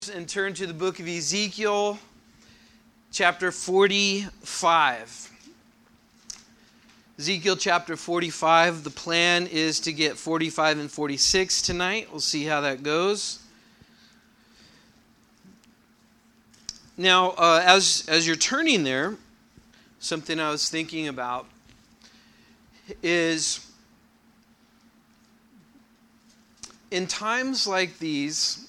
And turn to the book of Ezekiel, chapter 45. Ezekiel chapter 45. The plan is to get 45 and 46 tonight. We'll see how that goes. Now, as you're turning there, something I was thinking about is in times like these,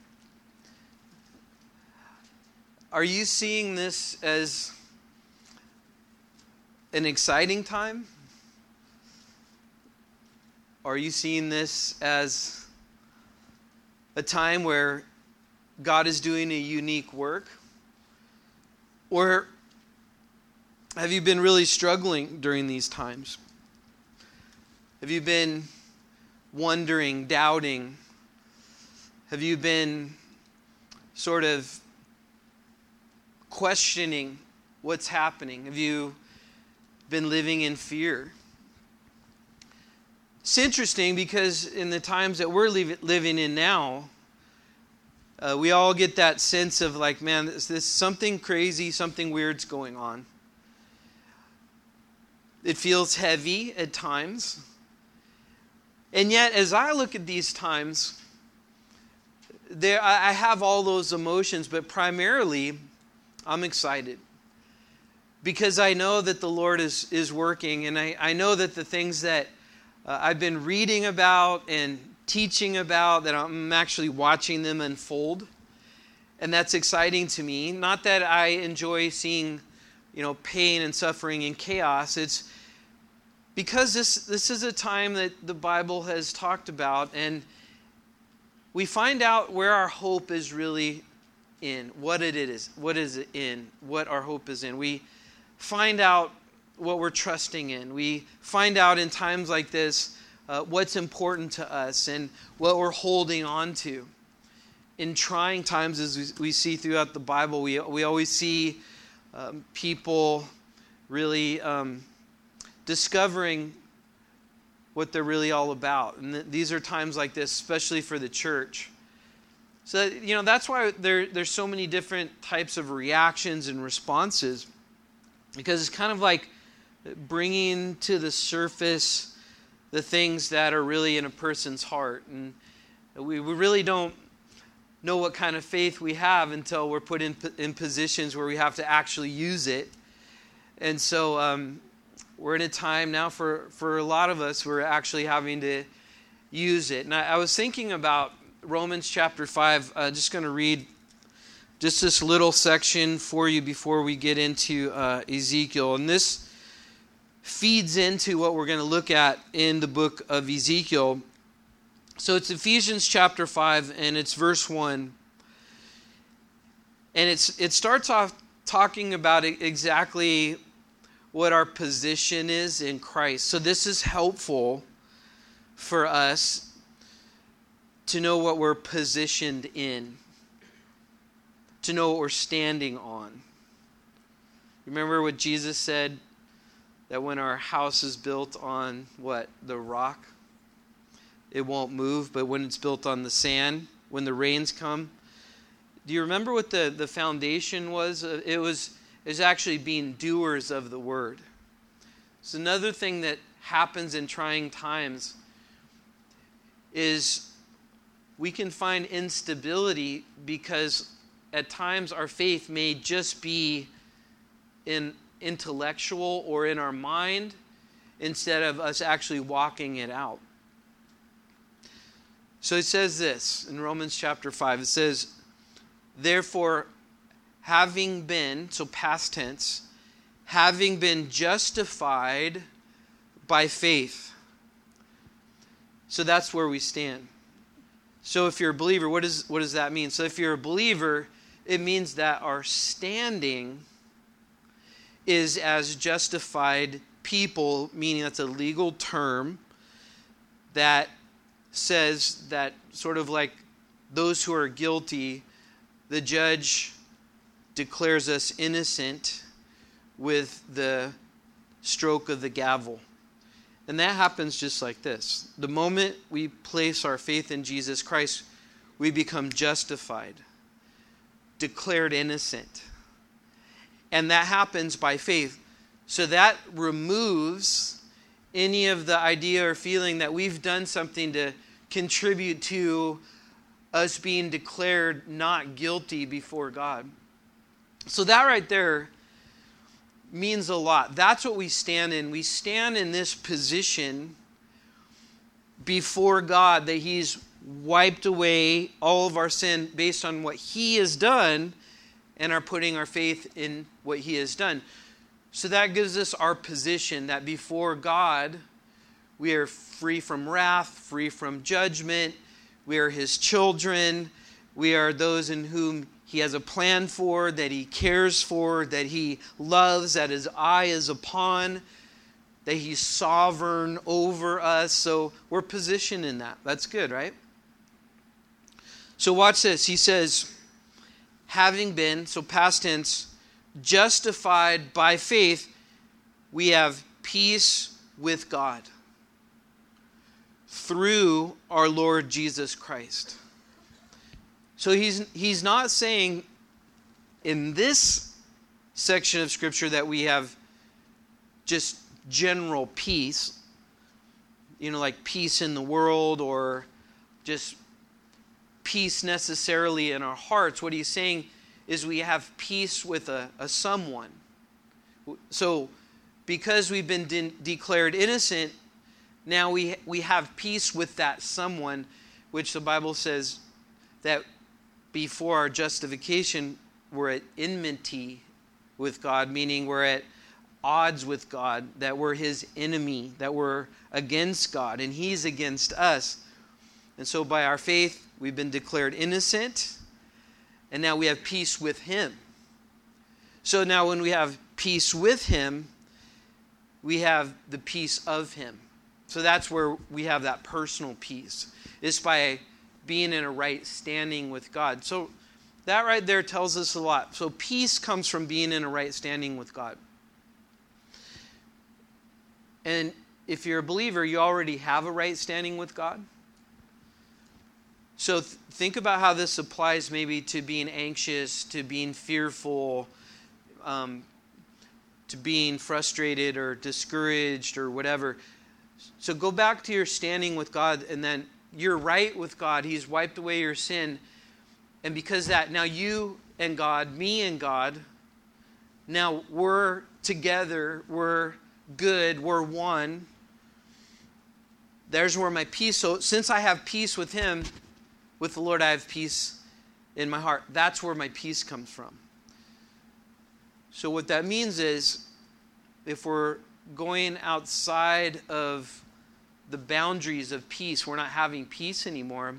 are you seeing this as an exciting time? Are you seeing this as a time where God is doing a unique work? Or have you been really struggling during these times? Have you been wondering, doubting? Have you been sort of questioning what's happening? Have you been living in fear? It's interesting because in the times that we're living in now, we all get that sense of like, man, this something crazy, something weird's going on. It feels heavy at times. And yet, as I look at these times, I have all those emotions, but primarily, I'm excited because I know that the Lord is working, and I know that the things that I've been reading about and teaching about, that I'm actually watching them unfold, and that's exciting to me. Not that I enjoy seeing, pain and suffering and chaos. It's because this is a time that the Bible has talked about, and we find out where our hope is really in, what it is it in, what our hope is in. We find out what we're trusting in. We find out in times like this what's important to us and what we're holding on to. In trying times, as we see throughout the Bible, we always see people really discovering what they're really all about. And these are times like this, especially for the church. So, that's why there's so many different types of reactions and responses, because it's kind of like bringing to the surface the things that are really in a person's heart. And we really don't know what kind of faith we have until we're put in positions where we have to actually use it. And so we're in a time now for a lot of us, we're actually having to use it. And I was thinking about Romans chapter 5, just going to read just this little section for you before we get into Ezekiel. And this feeds into what we're going to look at in the book of Ezekiel. So it's Ephesians chapter 5, and it's verse 1. And it starts off talking about exactly what our position is in Christ. So this is helpful for us to know what we're positioned in, to know what we're standing on. Remember what Jesus said, that when our house is built on what? The rock, it won't move, but when it's built on the sand, when the rains come. Do you remember what the foundation was? It was actually being doers of the word. So another thing that happens in trying times is we can find instability because at times our faith may just be in intellectual or in our mind instead of us actually walking it out. So it says this in Romans chapter 5. It says, therefore, having been, so past tense, having been justified by faith. So that's where we stand. So if you're a believer, what does that mean? So if you're a believer, it means that our standing is as justified people, meaning that's a legal term that says that sort of like those who are guilty, the judge declares us innocent with the stroke of the gavel. And that happens just like this. The moment we place our faith in Jesus Christ, we become justified. declared innocent. And that happens by faith. So that removes any of the idea or feeling that we've done something to contribute to us being declared not guilty before God. So that right there means a lot. That's what we stand in. We stand in this position before God, that He's wiped away all of our sin based on what He has done, and are putting our faith in what He has done. So that gives us our position, that before God, we are free from wrath, free from judgment. We are His children. We are those in whom He has a plan for, that He cares for, that He loves, that His eye is upon, that He's sovereign over us. So we're positioned in that. That's good, right? So watch this. He says, having been, so past tense, justified by faith, we have peace with God through our Lord Jesus Christ. So he's not saying in this section of Scripture that we have just general peace, like peace in the world, or just peace necessarily in our hearts. What he's saying is we have peace with a someone. So because we've been declared innocent, now we have peace with that someone, which the Bible says that before our justification, we're at enmity with God, meaning we're at odds with God, that we're His enemy, that we're against God, and He's against us. And so by our faith, we've been declared innocent, and now we have peace with Him. So now when we have peace with Him, we have the peace of Him. So that's where we have that personal peace. It's by being in a right standing with God. So that right there tells us a lot. So peace comes from being in a right standing with God. And if you're a believer, you already have a right standing with God. So think about how this applies maybe to being anxious, to being fearful, to being frustrated or discouraged or whatever. So go back to your standing with God, and then you're right with God. He's wiped away your sin. And because that, now you and God, me and God, now we're together, we're good, we're one. There's where my peace, so since I have peace with Him, with the Lord, I have peace in my heart. That's where my peace comes from. So what that means is, if we're going outside of the boundaries of peace, we're not having peace anymore,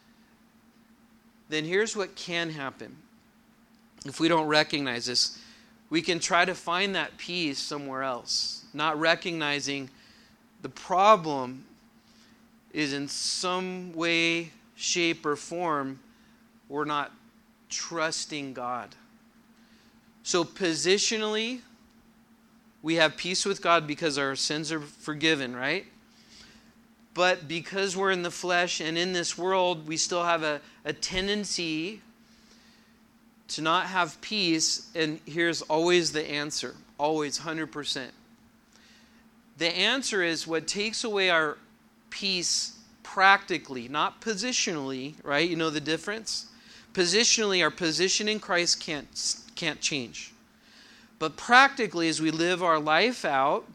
then here's what can happen. If we don't recognize this, we can try to find that peace somewhere else, not recognizing the problem is in some way, shape, or form, we're not trusting God. So positionally, we have peace with God because our sins are forgiven, right? But because we're in the flesh and in this world, we still have a tendency to not have peace. And here's always the answer, always 100%. The answer is what takes away our peace practically, not positionally, right? You know the difference? Positionally, our position in Christ can't change. But practically, as we live our life out,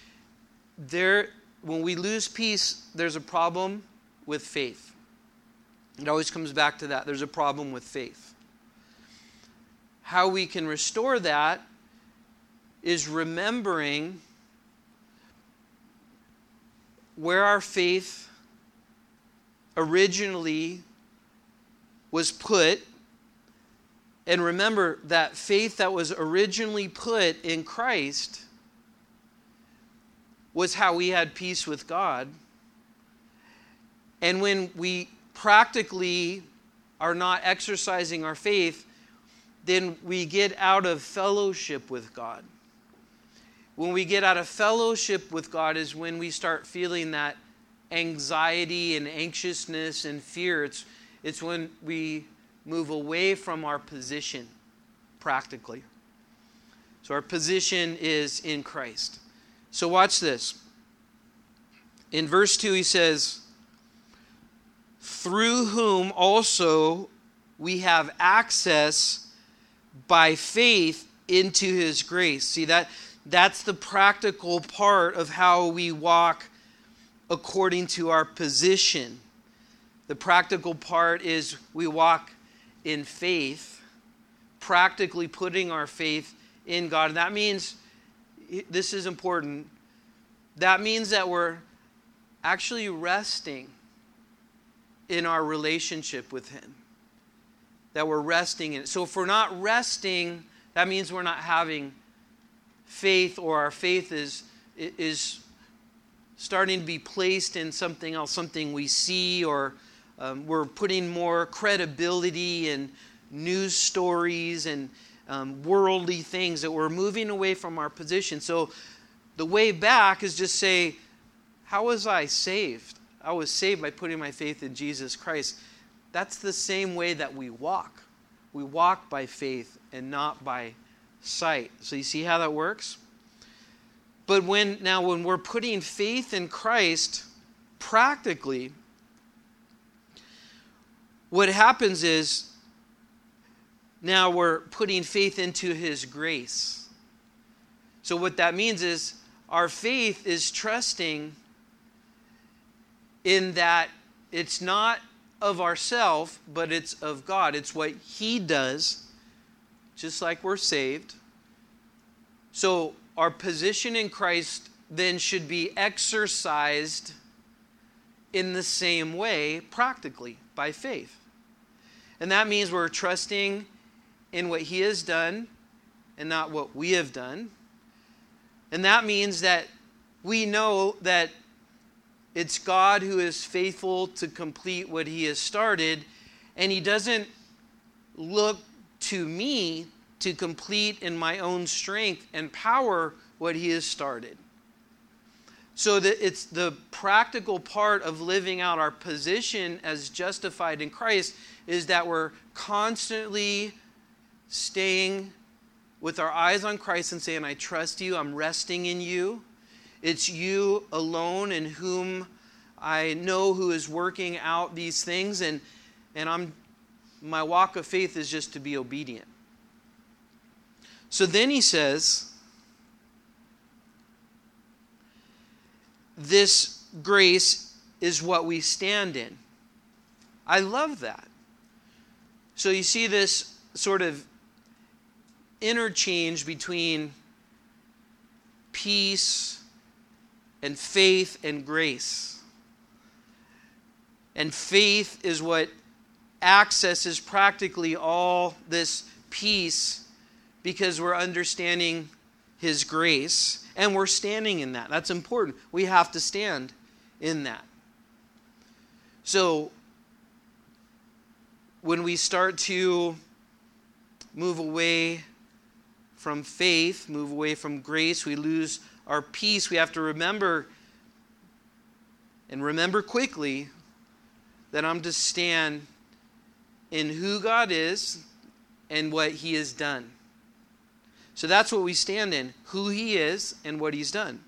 when we lose peace, there's a problem with faith. It always comes back to that. There's a problem with faith. How we can restore that is remembering where our faith originally was put. And remember that faith that was originally put in Christ was how we had peace with God. And when we practically are not exercising our faith, then we get out of fellowship with God. When we get out of fellowship with God is when we start feeling that anxiety and anxiousness and fear. It's when we move away from our position practically. So our position is in Christ. So watch this. In verse 2 he says, through whom also we have access by faith into his grace. See, that's the practical part of how we walk according to our position. The practical part is we walk in faith, practically putting our faith in God. And that means, this is important, that means that we're actually resting in our relationship with him. That we're resting in it. So if we're not resting, that means we're not having faith, or our faith is starting to be placed in something else, something we see, or we're putting more credibility in news stories and worldly things, that we're moving away from our position. So the way back is just say, how was I saved? I was saved by putting my faith in Jesus Christ. That's the same way that we walk. We walk by faith and not by sight. So you see how that works? But when we're putting faith in Christ, practically, what happens is, now we're putting faith into his grace. So what that means is, our faith is trusting in that it's not of ourselves, but it's of God. It's what he does, just like we're saved. So our position in Christ then should be exercised in the same way, practically, by faith. And that means we're trusting in what he has done and not what we have done. And that means that we know that it's God who is faithful to complete what he has started, and he doesn't look to me to complete in my own strength and power what he has started. So that it's the practical part of living out our position as justified in Christ is that we're constantly staying with our eyes on Christ and saying, I trust you, I'm resting in you. It's you alone in whom I know who is working out these things, and my walk of faith is just to be obedient. So then he says, this grace is what we stand in. I love that. So you see this sort of interchange between peace and faith and grace. And faith is what accesses practically all this peace, because we're understanding his grace and we're standing in that. That's important. We have to stand in that. So when we start to move away from faith, move away from grace, we lose our peace. We have to remember, and remember quickly, that I'm to stand in who God is and what he has done. So that's what we stand in, who he is and what he's done.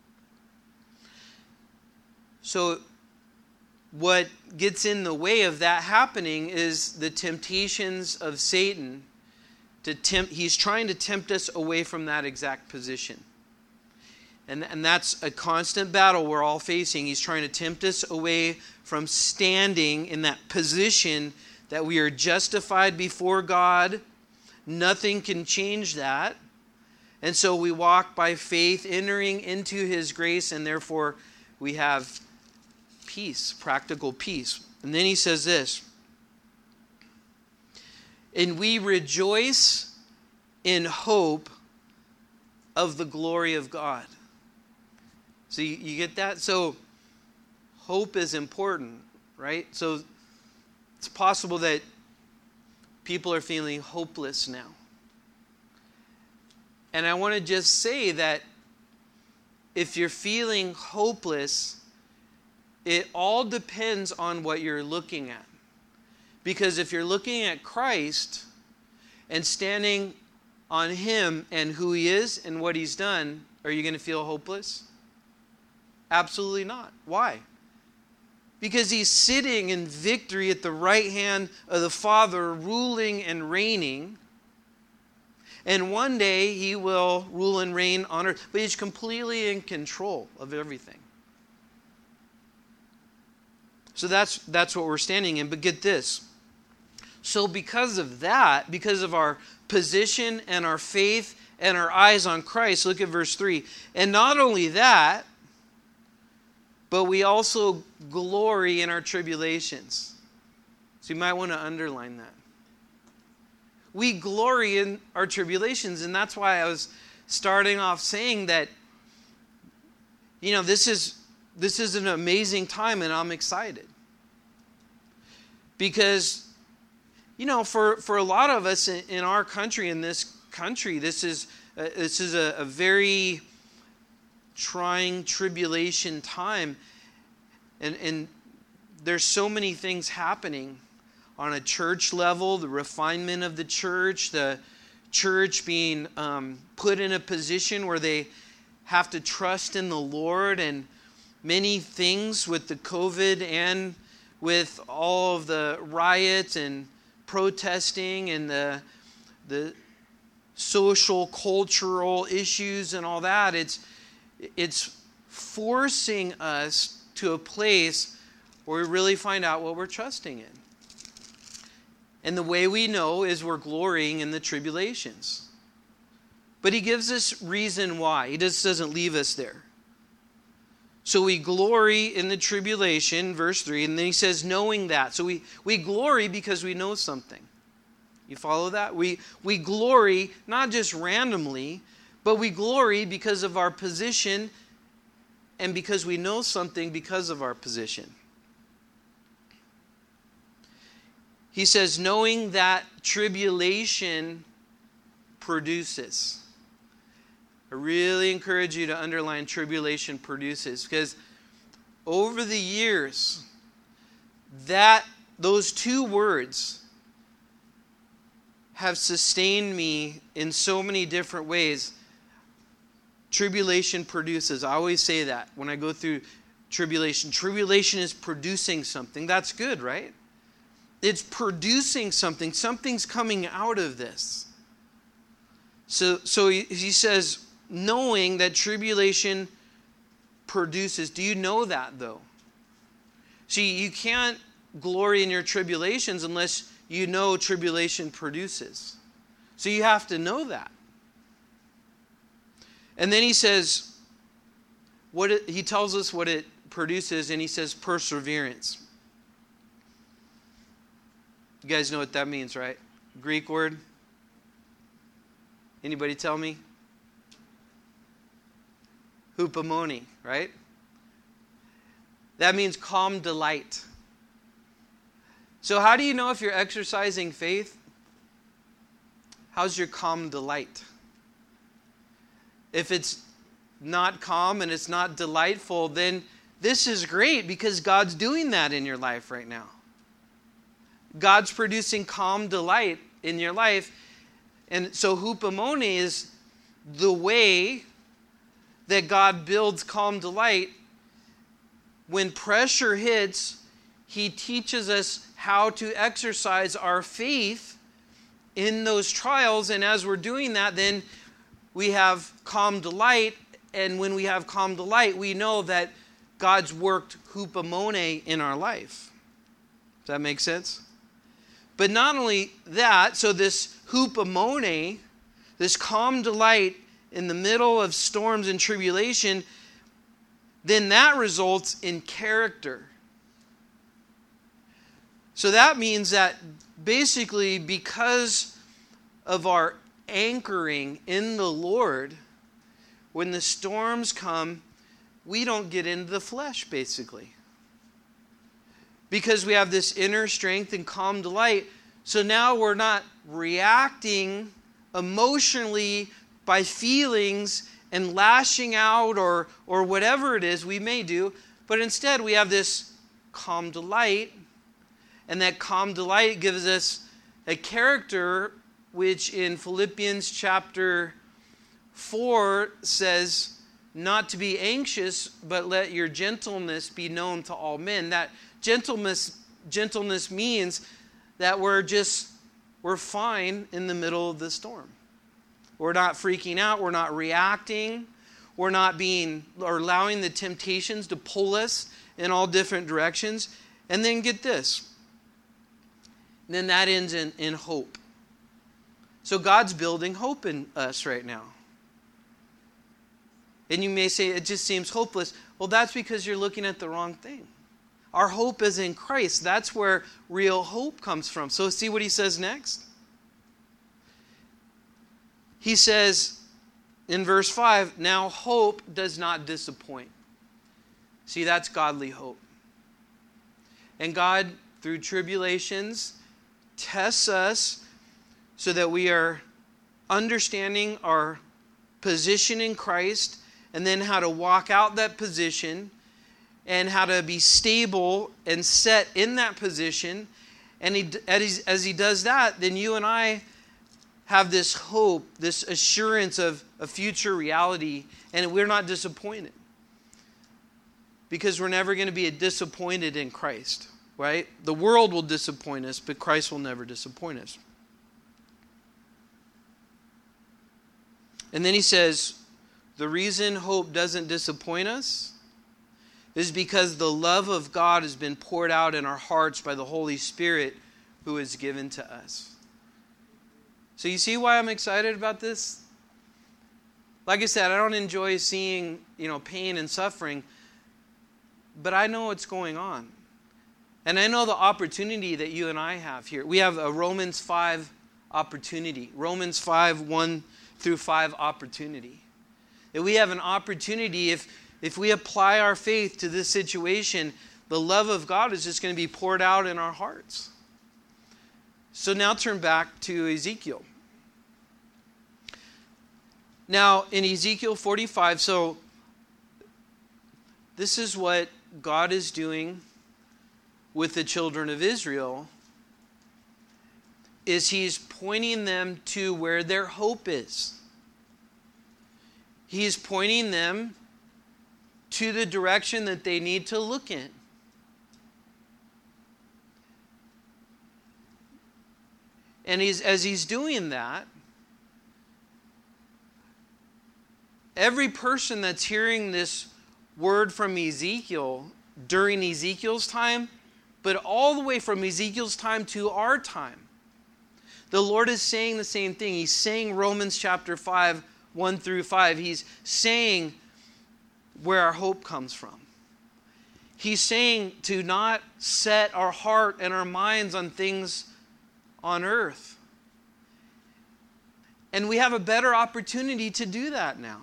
So what gets in the way of that happening is the temptations of Satan. He's trying to tempt us away from that exact position. And that's a constant battle we're all facing. He's trying to tempt us away from standing in that position that we are justified before God. Nothing can change that. And so we walk by faith, entering into his grace, and therefore we have peace, practical peace. And then he says this, and we rejoice in hope of the glory of God. So you get that? So hope is important, right? So it's possible that people are feeling hopeless now. And I want to just say that if you're feeling hopeless, it all depends on what you're looking at. Because if you're looking at Christ and standing on him and who he is and what he's done, are you going to feel hopeless? Absolutely not. Why? Because he's sitting in victory at the right hand of the Father, ruling and reigning. And one day he will rule and reign on earth. But he's completely in control of everything. So that's what we're standing in. But get this. So because of that, because of our position and our faith and our eyes on Christ, look at verse 3. And not only that, but we also glory in our tribulations. So you might want to underline that. We glory in our tribulations, and that's why I was starting off saying that, this is an amazing time, and I'm excited. Because, for a lot of us in our country, in this country, this is a very trying tribulation time, and there's so many things happening on a church level, the refinement of the church being put in a position where they have to trust in the Lord, and many things with the COVID and with all of the riots and protesting and the social, cultural issues and all that. It's forcing us to a place where we really find out what we're trusting in. And the way we know is we're glorying in the tribulations. But he gives us reason why. He just doesn't leave us there. So we glory in the tribulation, verse 3, and then he says, knowing that. So we glory because we know something. You follow that? We glory not just randomly, but we glory because of our position and because we know something because of our position. He says, knowing that tribulation produces. I really encourage you to underline tribulation produces, because over the years, those two words have sustained me in so many different ways. Tribulation produces. I always say that when I go through tribulation. Tribulation is producing something. That's good, right? It's producing something. Something's coming out of this. So he says, knowing that tribulation produces. Do you know that, though? See, you can't glory in your tribulations unless you know tribulation produces. So you have to know that. And then he says, he tells us what it produces, and he says perseverance. You guys know what that means, right? Greek word. Anybody tell me? Hupomone, right? That means calm delight. So how do you know if you're exercising faith? How's your calm delight? If it's not calm and it's not delightful, then this is great because God's doing that in your life right now. God's producing calm delight in your life. And so hupomone is the way that God builds calm delight. When pressure hits, he teaches us how to exercise our faith in those trials. And as we're doing that, then we have calm delight. And when we have calm delight, we know that God's worked hupomone in our life. Does that make sense? But not only that, so this hupomone, this calm delight in the middle of storms and tribulation, then that results in character. So that means that basically because of our anchoring in the Lord, when the storms come, we don't get into the flesh, basically. Because we have this inner strength and calm delight. So now we're not reacting emotionally by feelings and lashing out or whatever it is we may do. But instead we have this calm delight. And that calm delight gives us a character which in Philippians chapter 4 says, not to be anxious, but let your gentleness be known to all men. That gentleness means that we're fine in the middle of the storm. We're not freaking out. We're not reacting. We're not allowing the temptations to pull us in all different directions. And then get this. Then that ends in hope. So God's building hope in us right now. And you may say, it just seems hopeless. Well, that's because you're looking at the wrong thing. Our hope is in Christ. That's where real hope comes from. So see what he says next? He says in verse 5, now hope does not disappoint. See, that's godly hope. And God, through tribulations, tests us so that we are understanding our position in Christ, and then how to walk out that position, and how to be stable and set in that position. And as he does that, then you and I have this hope, this assurance of a future reality, and we're not disappointed. Because we're never going to be disappointed in Christ, right? The world will disappoint us, but Christ will never disappoint us. And then he says, the reason hope doesn't disappoint us is because the love of God has been poured out in our hearts by the Holy Spirit who is given to us. So you see why I'm excited about this? Like I said, I don't enjoy seeing, pain and suffering, but I know what's going on. And I know the opportunity that you and I have here. We have a Romans 5 opportunity. Romans 5, 1 through 5 opportunity. That we have an opportunity, if we apply our faith to this situation, the love of God is just going to be poured out in our hearts. So now turn back to Ezekiel. Now in Ezekiel 45, so this is what God is doing with the children of Israel, is he's pointing them to where their hope is. He's pointing them to the direction that they need to look in. And as he's doing that, every person that's hearing this word from Ezekiel during Ezekiel's time, but all the way from Ezekiel's time to our time, the Lord is saying the same thing. He's saying Romans chapter 5, 1 through 5. He's saying where our hope comes from. He's saying to not set our heart and our minds on things on earth. And we have a better opportunity to do that now.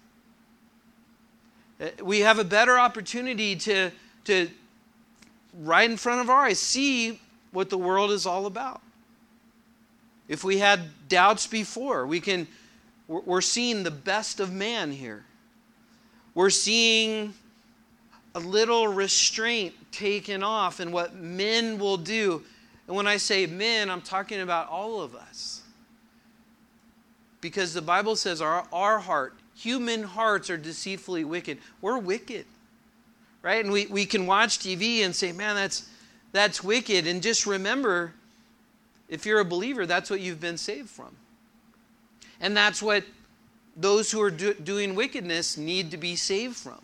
We have a better opportunity to right in front of our eyes see what the world is all about. If we had doubts before, we're seeing the best of man here. We're seeing a little restraint taken off in what men will do. And when I say men, I'm talking about all of us. Because the Bible says our heart, human hearts are deceitfully wicked. We're wicked. Right? And we can watch TV and say, man, that's wicked. And just remember, if you're a believer, that's what you've been saved from. And that's what those who are doing wickedness need to be saved from.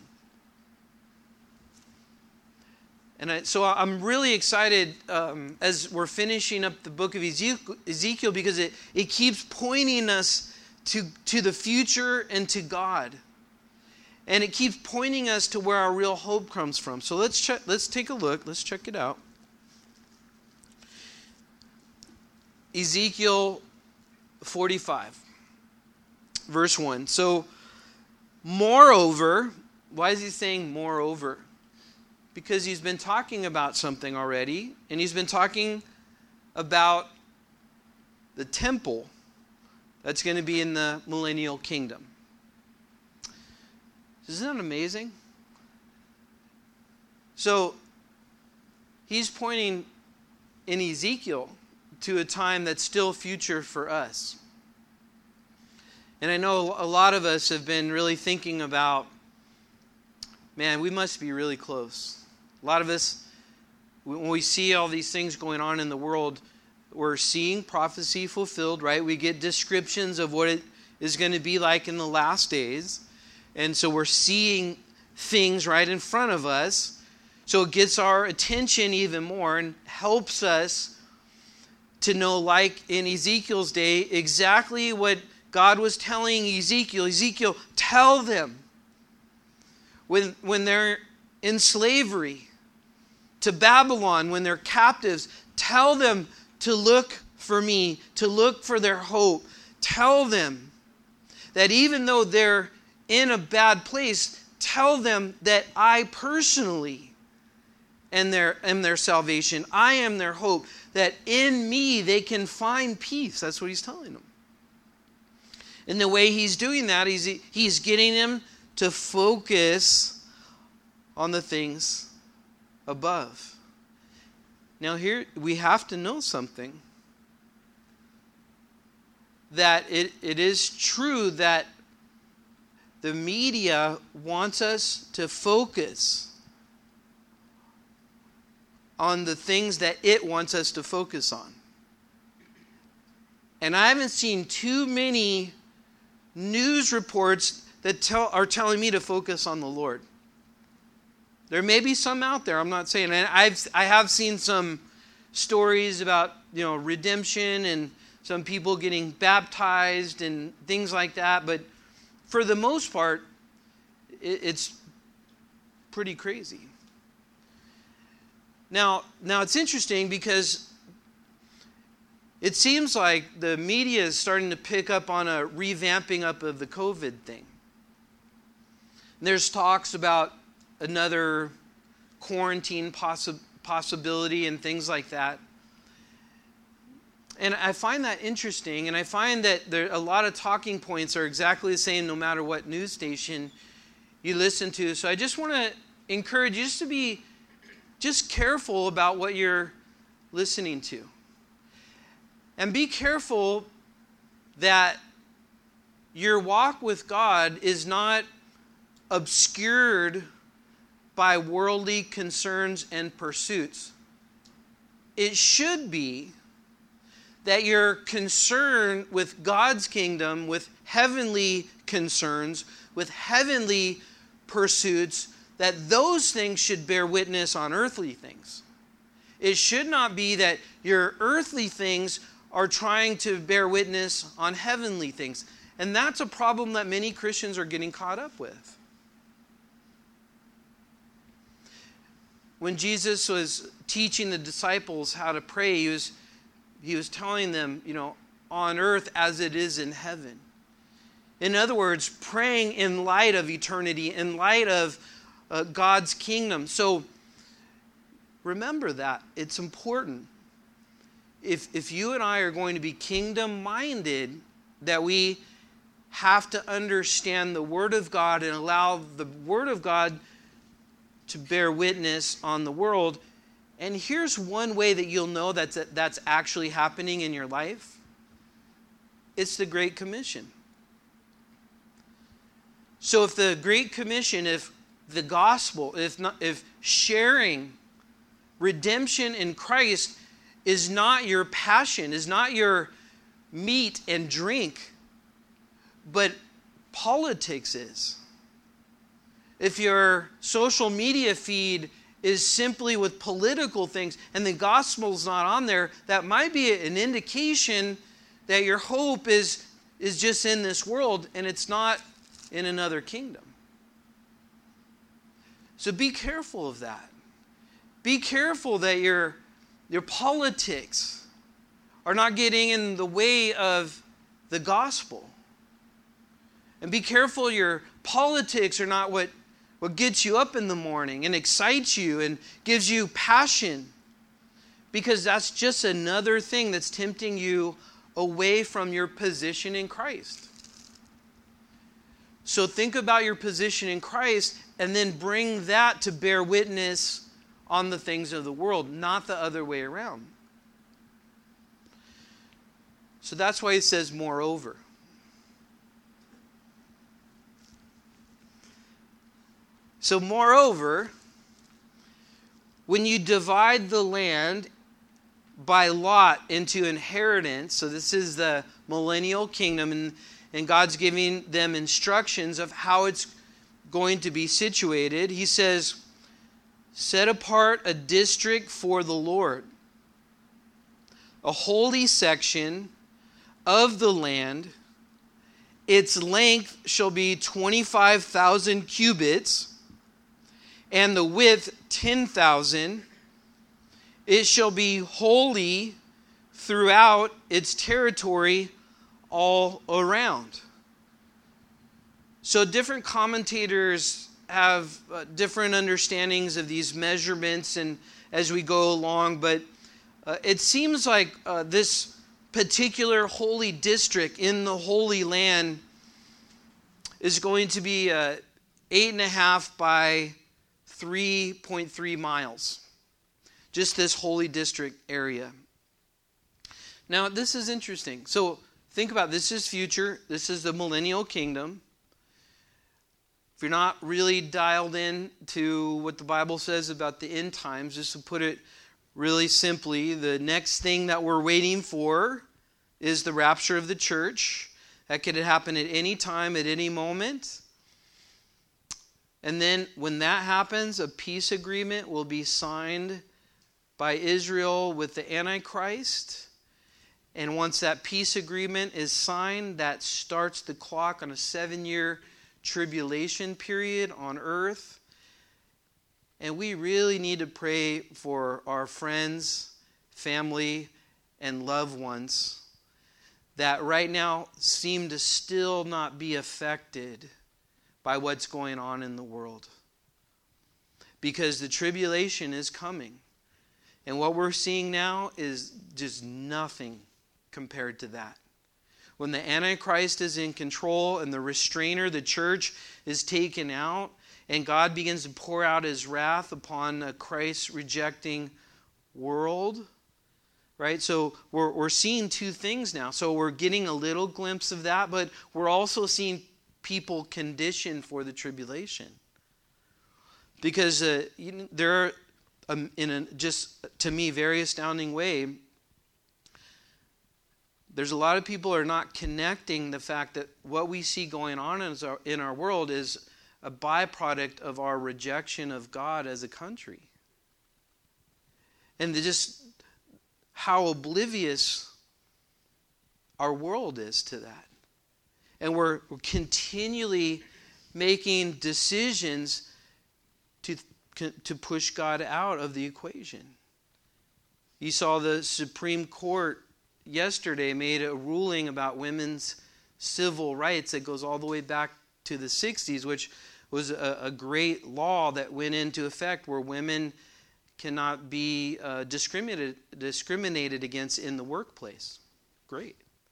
And so I'm really excited as we're finishing up the book of Ezekiel, because it keeps pointing us to the future and to God. And it keeps pointing us to where our real hope comes from. So let's take a look. Let's check it out. Ezekiel 45, verse 1. So, moreover, why is he saying moreover? Because he's been talking about something already, and he's been talking about the temple that's going to be in the millennial kingdom. Isn't that amazing? So, he's pointing in Ezekiel to a time that's still future for us. And I know a lot of us have been really thinking about, man, we must be really close. A lot of us, when we see all these things going on in the world, we're seeing prophecy fulfilled, right? We get descriptions of what it is going to be like in the last days. And so we're seeing things right in front of us. So it gets our attention even more and helps us to know, like in Ezekiel's day, exactly what God was telling Ezekiel. Ezekiel, tell them when they're in slavery to Babylon, when they're captives, tell them to look for me, to look for their hope. Tell them that even though they're in a bad place, tell them that I personally am their salvation. I am their hope. That in me they can find peace. That's what he's telling them. And the way he's doing that, he's getting them to focus on the things above. Now here, we have to know something. That it is true that the media wants us to focus on the things that it wants us to focus on. And I haven't seen too many news reports that are telling me to focus on the Lord. There may be some out there, I'm not saying. And I have seen some stories about, redemption and some people getting baptized and things like that. But for the most part, it's pretty crazy. Now it's interesting because it seems like the media is starting to pick up on a revamping up of the COVID thing. And there's talks about another quarantine possibility and things like that. And I find that interesting, and I find that a lot of talking points are exactly the same no matter what news station you listen to. So I just want to encourage you just to be just careful about what you're listening to. And be careful that your walk with God is not obscured by worldly concerns and pursuits. It should be that your concern with God's kingdom, with heavenly concerns, with heavenly pursuits, that those things should bear witness on earthly things. It should not be that your earthly things are trying to bear witness on heavenly things. And that's a problem that many Christians are getting caught up with. When Jesus was teaching the disciples how to pray, he was telling them, on earth as it is in heaven. In other words, praying in light of eternity, in light of God's kingdom. So remember that. It's important. If you and I are going to be kingdom-minded, that we have to understand the Word of God and allow the Word of God to bear witness on the world. And here's one way that you'll know that's actually happening in your life. It's the Great Commission. So if the Great Commission, if the gospel, if sharing redemption in Christ is not your passion, is not your meat and drink, but politics is. If your social media feed is simply with political things and the gospel's not on there, that might be an indication that your hope is just in this world and it's not in another kingdom. So be careful of that. Be careful that your politics are not getting in the way of the gospel. And be careful your politics are not what gets you up in the morning and excites you and gives you passion. Because that's just another thing that's tempting you away from your position in Christ. So think about your position in Christ and then bring that to bear witness on the things of the world, not the other way around. So that's why he says moreover. So moreover, when you divide the land by lot into inheritance, so this is the millennial kingdom, and God's giving them instructions of how it's going to be situated. He says, set apart a district for the Lord, a holy section of the land. Its length shall be 25,000 cubits, and the width 10,000. It shall be holy throughout its territory all around. So different commentators have different understandings of these measurements and as we go along, but it seems like this particular holy district in the Holy Land is going to be 8.5 by 3.3 miles. Just this holy district area. Now, this is interesting. So, think about this is future. This is the millennial kingdom. If you're not really dialed in to what the Bible says about the end times, just to put it really simply, the next thing that we're waiting for is the rapture of the church. That could happen at any time, at any moment. And then when that happens, a peace agreement will be signed by Israel with the Antichrist. And once that peace agreement is signed, that starts the clock on a 7-year tribulation period on earth. And we really need to pray for our friends, family, and loved ones that right now seem to still not be affected by what's going on in the world. Because the tribulation is coming. And what we're seeing now is just nothing compared to that. When the Antichrist is in control and the restrainer, the church, is taken out, and God begins to pour out his wrath upon a Christ-rejecting world, right? So we're seeing two things now. So we're getting a little glimpse of that, but we're also seeing people conditioned for the tribulation. Because there are, in a just to me very astounding way, there's a lot of people who are not connecting the fact that what we see going on in our world is a byproduct of our rejection of God as a country. And just how oblivious our world is to that. And we're continually making decisions to push God out of the equation. You saw the Supreme Court yesterday made a ruling about women's civil rights that goes all the way back to the 60s, which was a great law that went into effect where women cannot be discriminated against in the workplace. Great.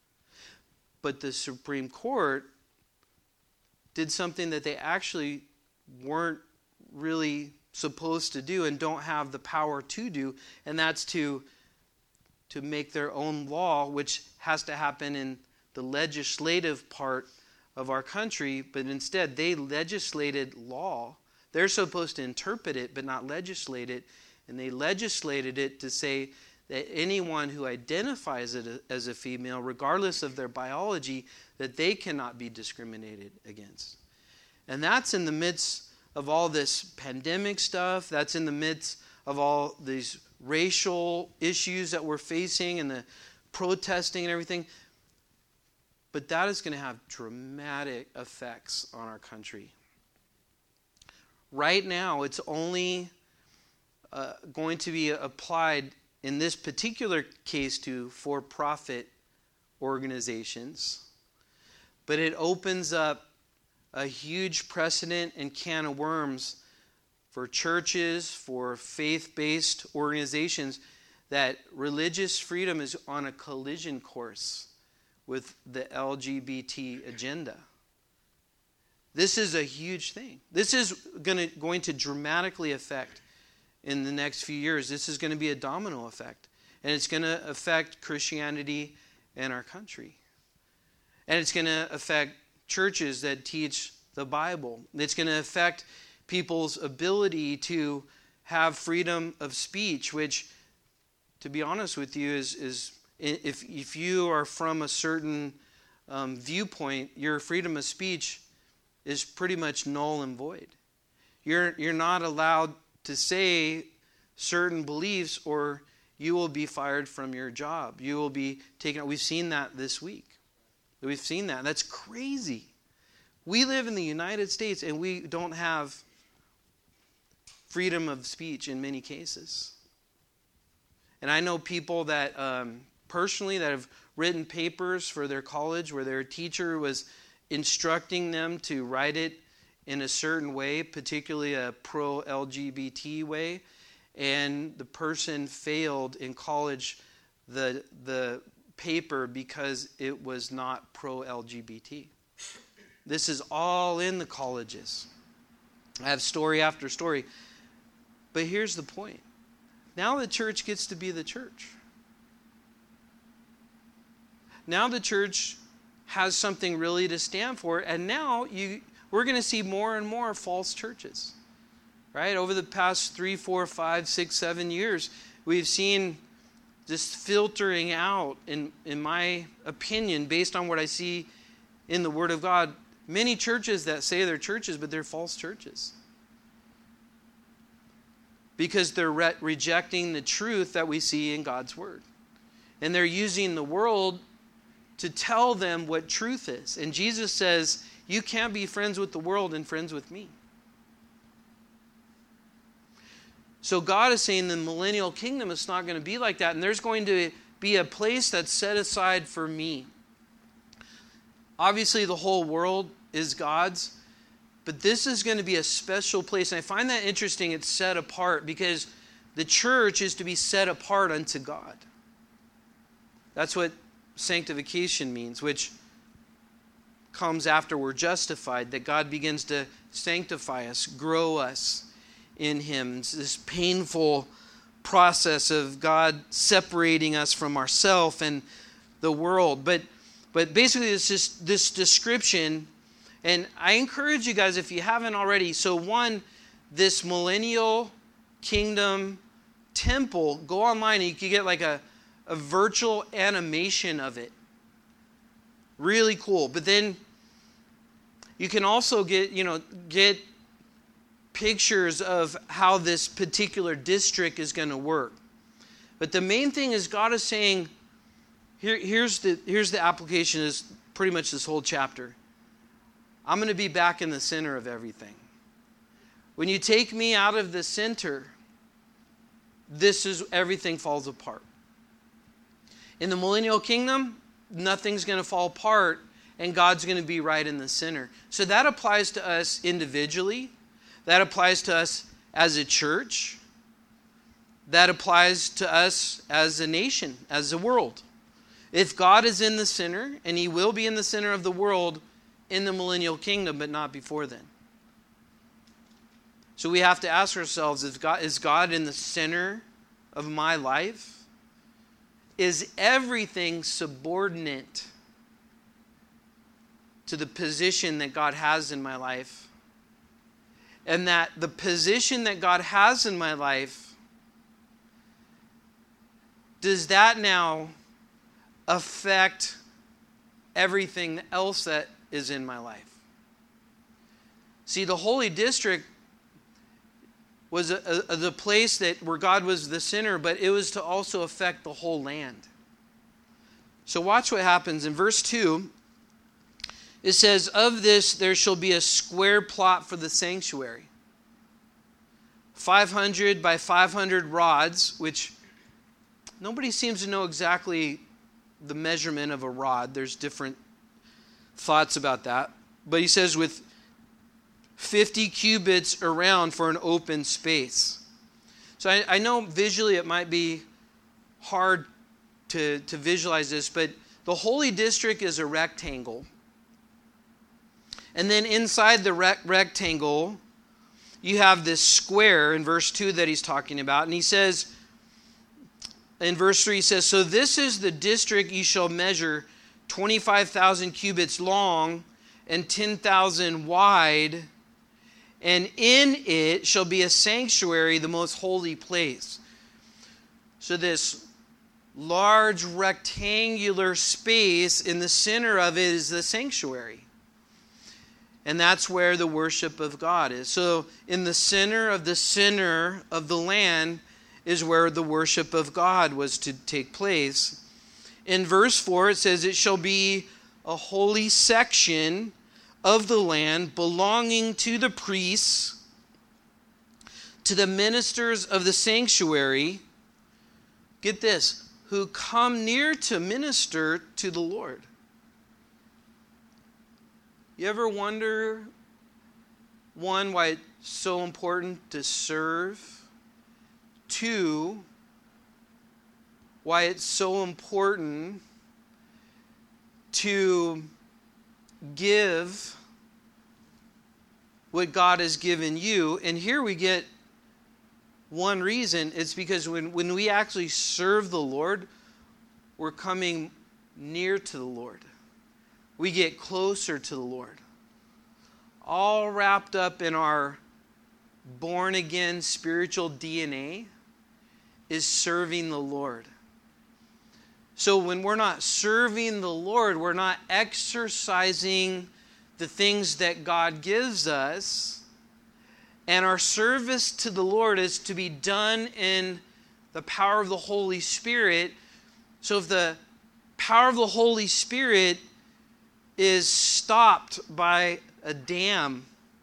But the Supreme Court did something that they actually weren't really supposed to do and don't have the power to do, and that's to make their own law, which has to happen in the legislative part of our country, but instead they legislated law. They're supposed to interpret it but not legislate it, and they legislated it to say that anyone who identifies as a female, regardless of their biology, that they cannot be discriminated against. And that's in the midst of all this pandemic stuff. That's in the midst of all these racial issues that we're facing and the protesting and everything. But that is going to have dramatic effects on our country. Right now, it's only going to be applied in this particular case to for-profit organizations. But it opens up a huge precedent and can of worms for churches, for faith-based organizations, that religious freedom is on a collision course with the LGBT agenda. This is a huge thing. This is going to dramatically affect in the next few years. This is going to be a domino effect. And it's going to affect Christianity in our country. And it's going to affect churches that teach the Bible. It's going to affect people's ability to have freedom of speech, which, to be honest with you, is if you are from a certain viewpoint, your freedom of speech is pretty much null and void. You're not allowed to say certain beliefs, or you will be fired from your job. You will be taken out. We've seen that this week. We've seen that. That's crazy. We live in the United States and we don't have freedom of speech in many cases. And I know people that personally that have written papers for their college where their teacher was instructing them to write it in a certain way, particularly a pro-LGBT way, and the person failed in college the paper because it was not pro-LGBT. This is all in the colleges. I have story after story. But here's the point. Now the church gets to be the church. Now the church has something really to stand for, and now we're going to see more and more false churches. Right? Over the past 3, 4, 5, 6, 7 years, we've seen this filtering out, in my opinion, based on what I see in the Word of God, many churches that say they're churches, but they're false churches. Because they're rejecting the truth that we see in God's Word. And they're using the world to tell them what truth is. And Jesus says, you can't be friends with the world and friends with me. So God is saying the millennial kingdom is not going to be like that. And there's going to be a place that's set aside for me. Obviously, the whole world is God's. But this is going to be a special place. And I find that interesting. It's set apart because the church is to be set apart unto God. That's what sanctification means, which comes after we're justified, that God begins to sanctify us, grow us in Him. It's this painful process of God separating us from ourselves and the world. But basically it's just this description. And I encourage you guys, if you haven't already, so one, this millennial kingdom temple, go online and you can get like a virtual animation of it. Really cool. But then you can also get pictures of how this particular district is going to work. But the main thing is God is saying, here's the application is pretty much this whole chapter. I'm going to be back in the center of everything. When you take me out of the center, everything falls apart. In the millennial kingdom, nothing's going to fall apart and God's going to be right in the center. So that applies to us individually. That applies to us as a church. That applies to us as a nation, as a world. If God is in the center, and He will be in the center of the world in the millennial kingdom, but not before then. So we have to ask ourselves, is God in the center of my life? Is everything subordinate to the position that God has in my life? And that the position that God has in my life, does that now affect everything else that is in my life? See, the holy district was the place where God was the center, but it was to also affect the whole land. So watch what happens. In verse 2, it says, of this there shall be a square plot for the sanctuary. 500 by 500 rods, which nobody seems to know exactly the measurement of a rod. There's different thoughts about that. But he says with 50 cubits around for an open space. So I know visually it might be hard to visualize this, but the holy district is a rectangle. And then inside the rectangle, you have this square in verse 2 that he's talking about. And he says, in verse 3 says, "So this is the district you shall measure, 25,000 cubits long and 10,000 wide, and in it shall be a sanctuary, the most holy place." So this large rectangular space, in the center of it is the sanctuary. And that's where the worship of God is. So in the center of the land is where the worship of God was to take place. In verse 4 it says, "It shall be a holy section of the land belonging to the priests, to the ministers of the sanctuary," get this, "who come near to minister to the Lord." You ever wonder, one, why it's so important to serve? Two, why it's so important to give what God has given you? And here we get one reason. It's because when we actually serve the Lord, we're coming near to the Lord. We get closer to the Lord. All wrapped up in our born-again spiritual DNA is serving the Lord. So when we're not serving the Lord, we're not exercising the things that God gives us. And our service to the Lord is to be done in the power of the Holy Spirit. So if the power of the Holy Spirit is stopped by a dam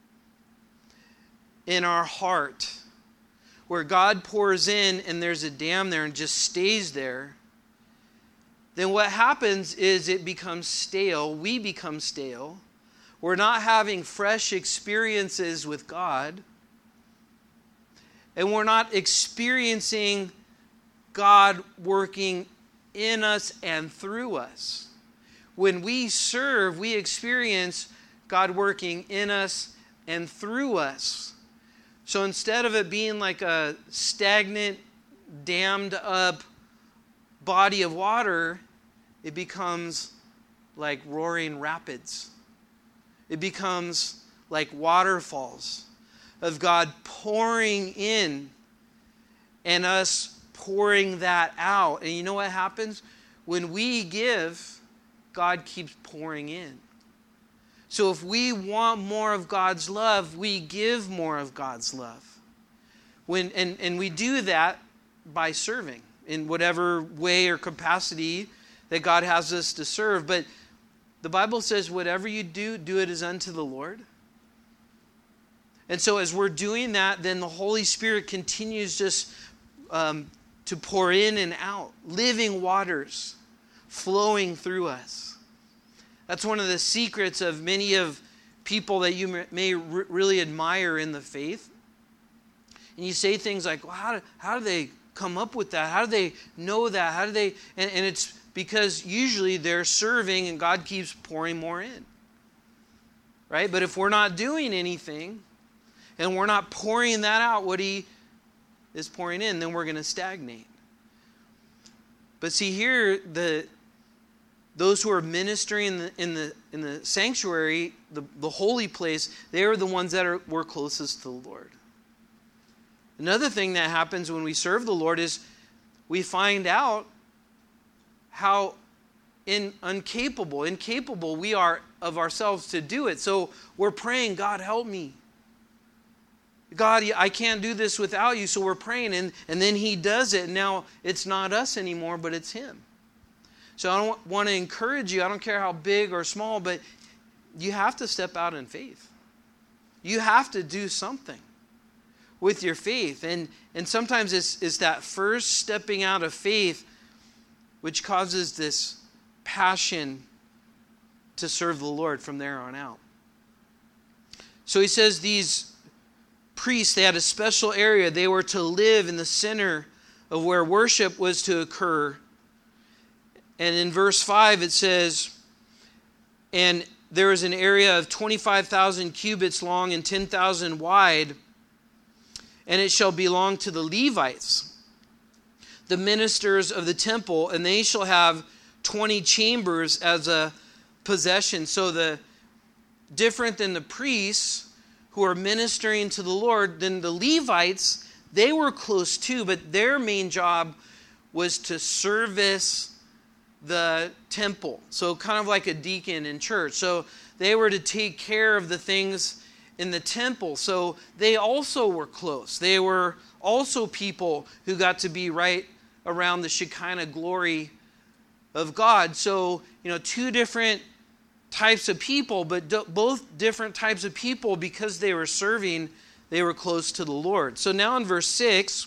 in our heart, where God pours in and there's a dam there and just stays there, then what happens is it becomes stale. We become stale. We're not having fresh experiences with God. And we're not experiencing God working in us and through us. When we serve, we experience God working in us and through us. So instead of it being like a stagnant, dammed up body of water, it becomes like roaring rapids. It becomes like waterfalls of God pouring in and us pouring that out. And you know what happens? When we give, God keeps pouring in. So if we want more of God's love, we give more of God's love. And we do that by serving in whatever way or capacity that God has us to serve. But the Bible says whatever you do, do it as unto the Lord. And so as we're doing that, then the Holy Spirit continues just to pour in and out, living waters flowing through us. That's one of the secrets of many of people that you may really admire in the faith. And you say things like, well, how do they come up with that? How do they know that? How do they? And it's because usually they're serving and God keeps pouring more in. Right? But if we're not doing anything and we're not pouring that out, what He is pouring in, then we're going to stagnate. But see here, those who are ministering in the sanctuary, the holy place, they are the ones that were closest to the Lord. Another thing that happens when we serve the Lord is we find out how incapable we are of ourselves to do it. So we're praying, God, help me. God, I can't do this without you. So we're praying, and then He does it. And now it's not us anymore, but it's Him. So I don't want to encourage you. I don't care how big or small, but you have to step out in faith. You have to do something with your faith. And sometimes it's that first stepping out of faith which causes this passion to serve the Lord from there on out. So he says these priests, they had a special area. They were to live in the center of where worship was to occur. And in verse 5 it says, and there is an area of 25,000 cubits long and 10,000 wide, and it shall belong to the Levites. the ministers of the temple, and they shall have 20 chambers as a possession. So different than the priests who are ministering to the Lord, then the Levites, they were close too, but their main job was to service the temple. So kind of like a deacon in church. So they were to take care of the things in the temple. So they also were close. They were also people who got to be right around the Shekinah glory of God. So, two different types of people, but both different types of people, because they were serving, they were close to the Lord. So now in verse 6,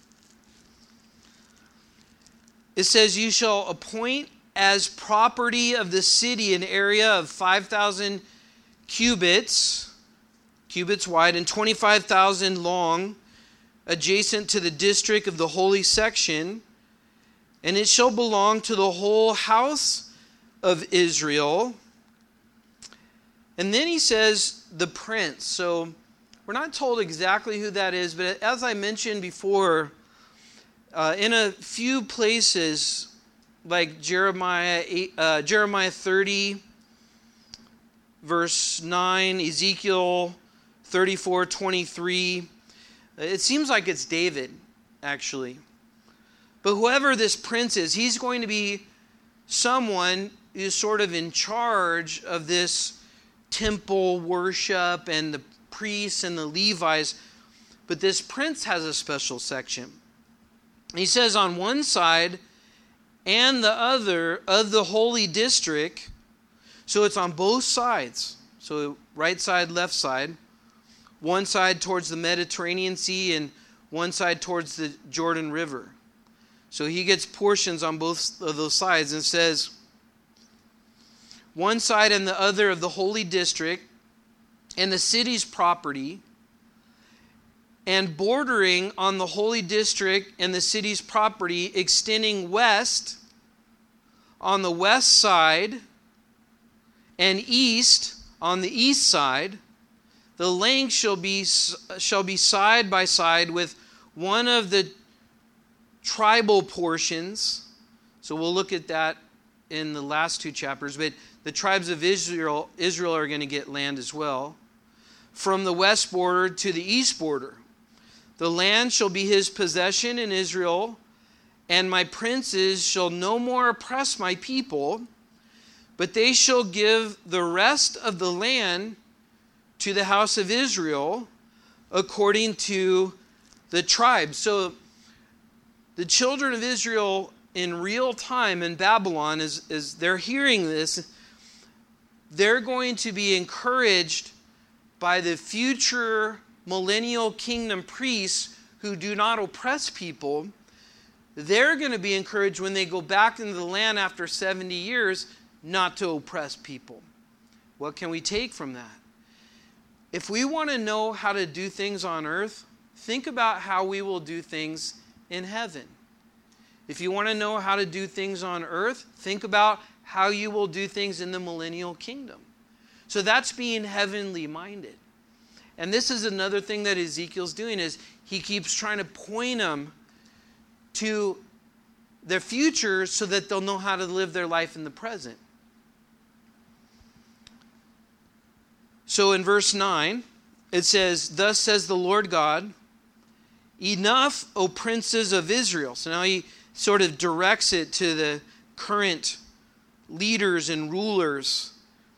it says, you shall appoint as property of the city an area of 5,000 cubits wide and 25,000 long, adjacent to the district of the holy section, and it shall belong to the whole house of Israel. And then he says the prince. So we're not told exactly who that is, but as I mentioned before, in a few places, like Jeremiah 30, verse 9, Ezekiel 34:23, it seems like it's David, actually. But whoever this prince is, he's going to be someone who's sort of in charge of this temple worship and the priests and the Levites. But this prince has a special section. He says on one side and the other of the holy district, so it's on both sides. So right side, left side. One side towards the Mediterranean Sea and one side towards the Jordan River. So he gets portions on both of those sides and says, one side and the other of the holy district and the city's property, and bordering on the holy district and the city's property, extending west on the west side and east on the east side. The length shall be side by side with one of the tribal portions. So we'll look at that in the last two chapters. But the tribes of Israel are going to get land as well. From the west border to the east border. The land shall be his possession in Israel, and my princes shall no more oppress my people, but they shall give the rest of the land to the house of Israel according to the tribes. So the children of Israel in real time in Babylon, as they're hearing this, they're going to be encouraged by the future millennial kingdom priests who do not oppress people. They're going to be encouraged when they go back into the land after 70 years not to oppress people. What can we take from that? If we want to know how to do things on earth, think about how we will do things in heaven. If you want to know how to do things on earth, think about how you will do things in the millennial kingdom. So that's being heavenly minded. And this is another thing that Ezekiel's doing, is he keeps trying to point them to their future so that they'll know how to live their life in the present. So in verse 9, it says, thus says the Lord God, enough, O princes of Israel. So now he sort of directs it to the current leaders and rulers.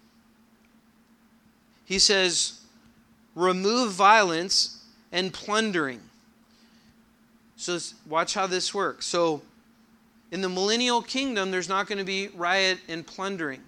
He says, remove violence and plundering. So watch how this works. So in the millennial kingdom, there's not going to be riot and plundering.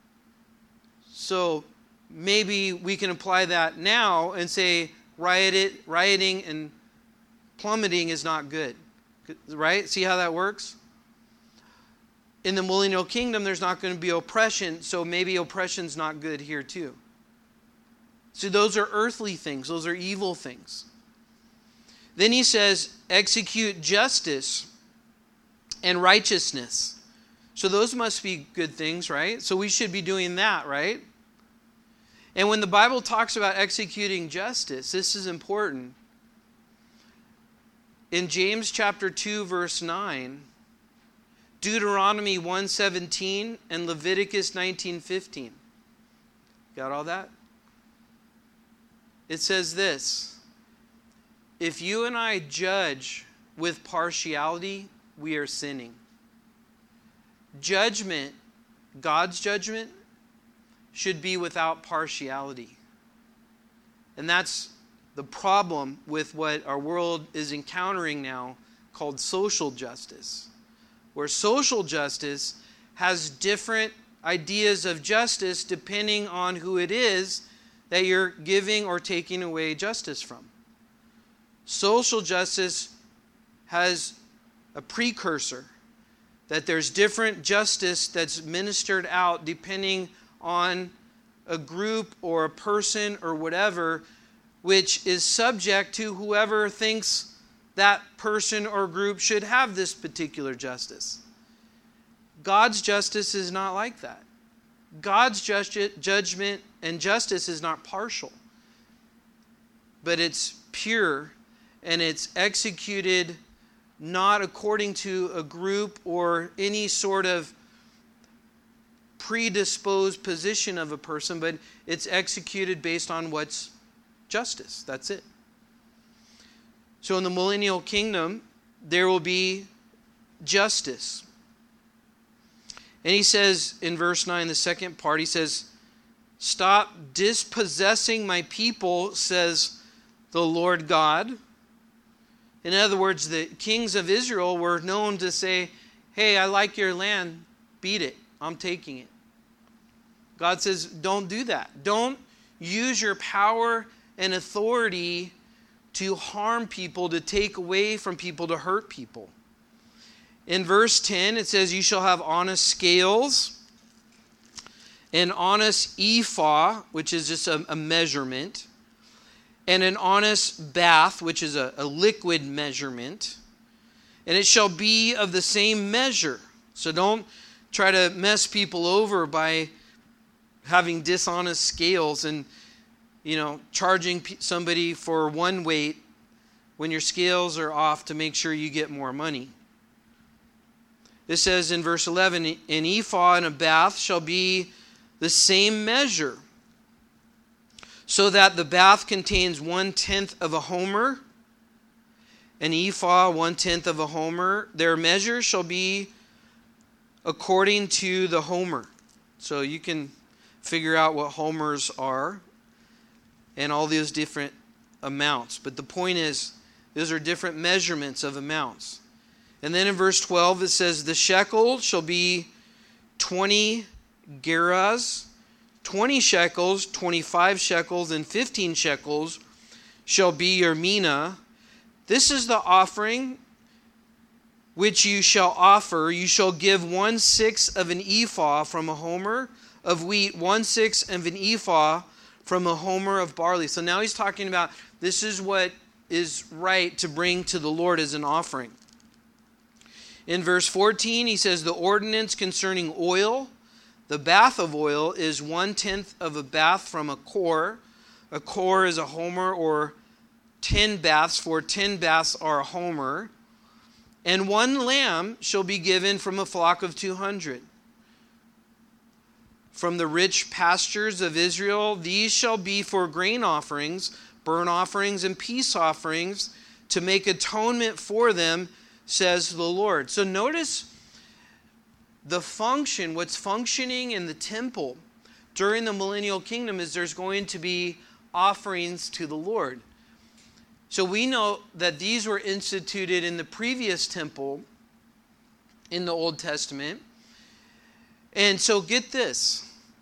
So maybe we can apply that now and say rioting and plummeting is not good. Right? See how that works? In the millennial kingdom, there's not going to be oppression, so maybe oppression's not good here too. So those are earthly things. Those are evil things. Then he says, execute justice and righteousness. So those must be good things, right? So we should be doing that, right? And when the Bible talks about executing justice, this is important. in James chapter 2, verse 9, Deuteronomy 1:17, and Leviticus 19:15. Got all that? It says this: if you and I judge with partiality, we are sinning. Judgment, God's judgment, should be without partiality. And that's the problem with what our world is encountering now, called social justice, where social justice has different ideas of justice depending on who it is that you're giving or taking away justice from. Social justice has a precursor, that there's different justice that's ministered out depending on a group or a person or whatever, which is subject to whoever thinks that person or group should have this particular justice. God's justice is not like that. God's judgment and justice is not partial, but it's pure, and it's executed not according to a group or any sort of predisposed position of a person, but it's executed based on what's justice. That's it. So in the millennial kingdom, there will be justice. And he says in verse 9, the second part, he says, "Stop dispossessing my people, says the Lord God." In other words, the kings of Israel were known to say, "Hey, I like your land, beat it, I'm taking it." God says, don't do that. Don't use your power and authority to harm people, to take away from people, to hurt people. In verse 10, it says, "You shall have honest scales, an honest ephah," which is just a measurement, "and an honest bath," which is a liquid measurement. "And it shall be of the same measure." So don't try to mess people over by having dishonest scales and, charging somebody for one weight when your scales are off to make sure you get more money. This says in verse 11, "An ephah and a bath shall be the same measure, so that the bath contains 1/10 of a homer, an ephah 1/10 of a homer. Their measure shall be according to the homer." So you can figure out what homers are and all those different amounts. But the point is, those are different measurements of amounts. And then in verse 12 it says, "The shekel shall be 20 gerahs, 20 shekels, 25 shekels, and 15 shekels shall be your mina. This is the offering which you shall offer. You shall give 1/6 of an ephah from a homer of wheat, 1/6 of an ephah from a homer of barley." So now he's talking about this is what is right to bring to the Lord as an offering. In verse 14, he says, "The ordinance concerning oil, the bath of oil, is 1/10 of a bath from a kor." A kor is a homer, or 10 baths, for 10 baths are a homer. "And 1 lamb shall be given from a flock of 200. From the rich pastures of Israel, these shall be for grain offerings, burnt offerings, and peace offerings, to make atonement for them, says the Lord." So notice the function, what's functioning in the temple during the millennial kingdom is there's going to be offerings to the Lord. So we know that these were instituted in the previous temple in the Old Testament. And so get this.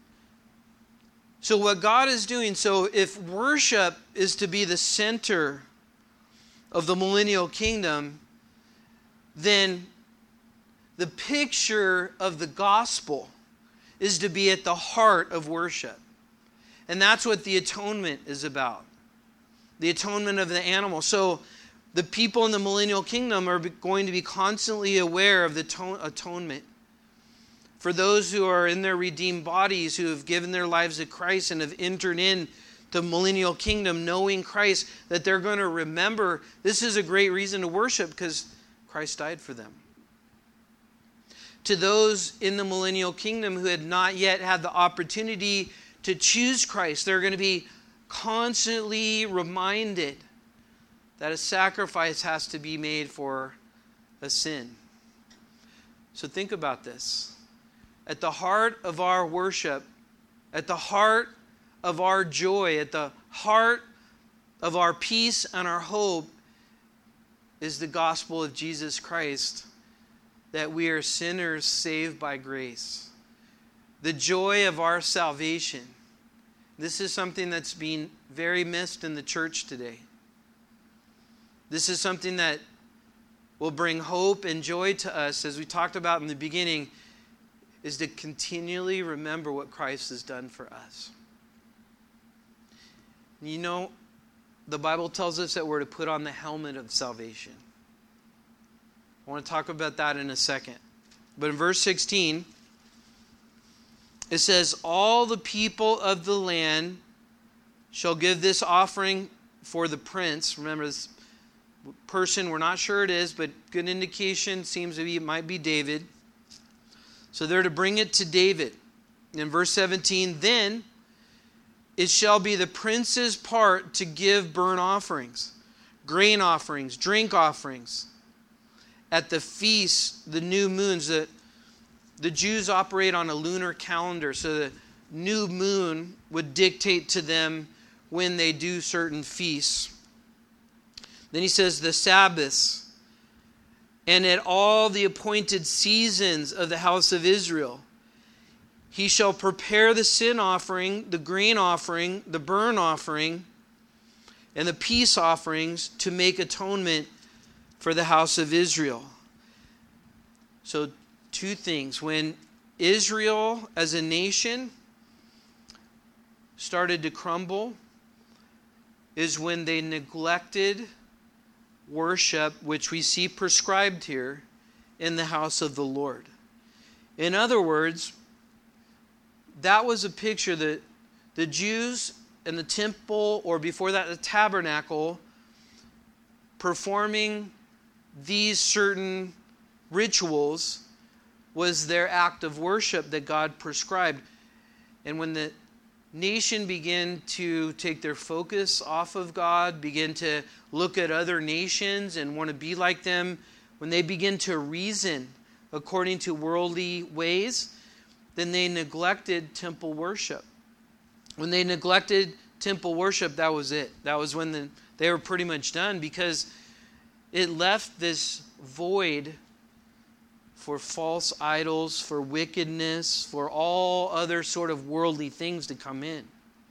So what God is doing, so if worship is to be the center of the millennial kingdom, then the picture of the gospel is to be at the heart of worship. And that's what the atonement is about. The atonement of the animal. So the people in the millennial kingdom are going to be constantly aware of the atonement. For those who are in their redeemed bodies, who have given their lives to Christ and have entered in the millennial kingdom knowing Christ, that they're going to remember this is a great reason to worship because Christ died for them. To those in the millennial kingdom who had not yet had the opportunity to choose Christ, they're going to be constantly reminded that a sacrifice has to be made for a sin. So think about this. At the heart of our worship, at the heart of our joy, at the heart of our peace and our hope is the gospel of Jesus Christ, that we are sinners saved by grace. The joy of our salvation. This is something that's being very missed in the church today. This is something that will bring hope and joy to us, as we talked about in the beginning, is to continually remember what Christ has done for us. You know, the Bible tells us that we're to put on the helmet of salvation. I want to talk about that in a second. But in verse 16, it says, all the people of the land shall give this offering for the prince. Remember, this person, we're not sure it is, but good indication seems to be it might be David. So they're to bring it to David. In verse 17, then it shall be the prince's part to give burnt offerings, grain offerings, drink offerings. At the feast, the new moons, the Jews operate on a lunar calendar, so the new moon would dictate to them when they do certain feasts. Then he says the Sabbaths, and at all the appointed seasons of the house of Israel. He shall prepare the sin offering, the grain offering, the burnt offering, and the peace offerings to make atonement for the house of Israel. So, two things. When Israel as a nation started to crumble is when they neglected worship, which we see prescribed here in the house of the Lord. In other words, that was a picture that the Jews in the temple, or before that the tabernacle, performing these certain rituals was their act of worship that God prescribed. And when the nation began to take their focus off of God, begin to look at other nations and want to be like them, when they begin to reason according to worldly ways, then they neglected temple worship. When they neglected temple worship, that was it. That was when they were pretty much done, because it left this void for false idols, for wickedness, for all other sort of worldly things to come in.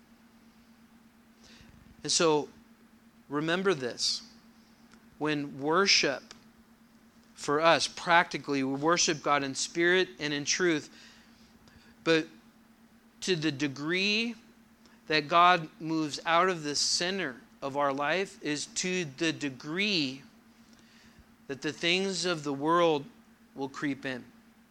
And so, remember this. When worship, for us, practically, we worship God in spirit and in truth, but to the degree that God moves out of the center of our life is to the degree that the things of the world will creep in.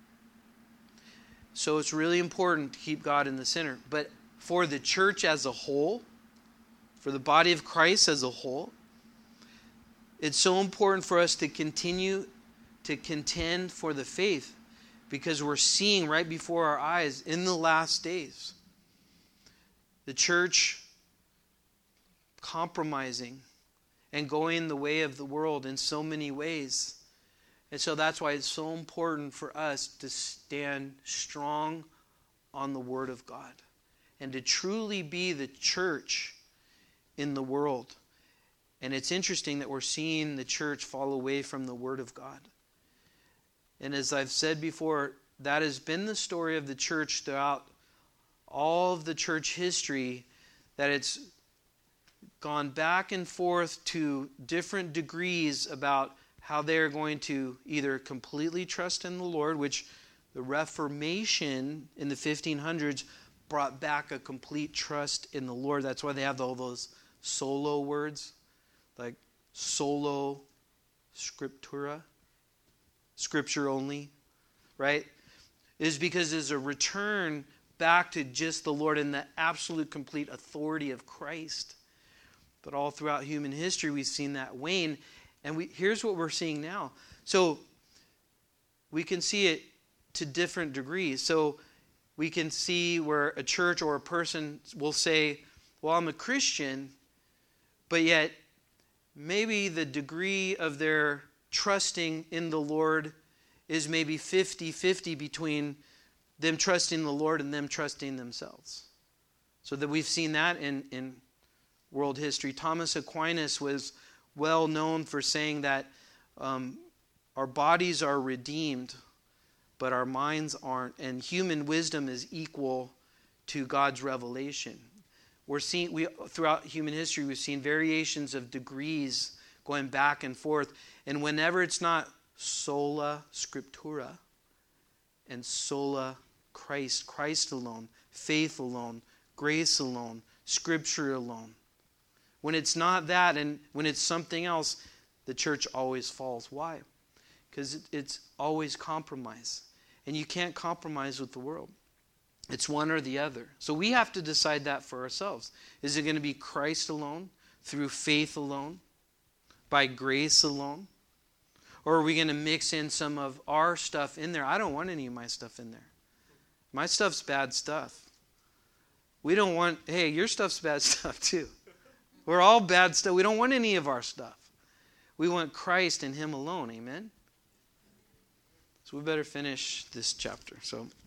So it's really important to keep God in the center. But for the church as a whole, for the body of Christ as a whole, it's so important for us to continue to contend for the faith, because we're seeing right before our eyes in the last days the church compromising and going the way of the world in so many ways. And so that's why it's so important for us to stand strong on the Word of God and to truly be the church in the world. And it's interesting that we're seeing the church fall away from the Word of God. And as I've said before, that has been the story of the church throughout all of the church history, that it's gone back and forth to different degrees about how they're going to either completely trust in the Lord, which the Reformation in the 1500s brought back a complete trust in the Lord. That's why they have all those solo words, like solo scriptura, scripture only, right? It is because there's a return back to just the Lord and the absolute complete authority of Christ. But all throughout human history, we've seen that wane. And here's what we're seeing now. So we can see it to different degrees. So we can see where a church or a person will say, well, I'm a Christian, but yet maybe the degree of their trusting in the Lord is maybe 50-50 between them trusting the Lord and them trusting themselves. So that we've seen that in world history. Thomas Aquinas was well known for saying that our bodies are redeemed, but our minds aren't. And human wisdom is equal to God's revelation. Throughout human history, we've seen variations of degrees going back and forth. And whenever it's not sola scriptura and sola Christ, Christ alone, faith alone, grace alone, Scripture alone. When it's not that and when it's something else, the church always falls. Why? Because it's always compromise. And you can't compromise with the world. It's one or the other. So we have to decide that for ourselves. Is it going to be Christ alone, through faith alone, by grace alone? Or are we going to mix in some of our stuff in there? I don't want any of my stuff in there. My stuff's bad stuff. We don't want, hey, your stuff's bad stuff too. We're all bad stuff. We don't want any of our stuff. We want Christ and Him alone. Amen? So we better finish this chapter.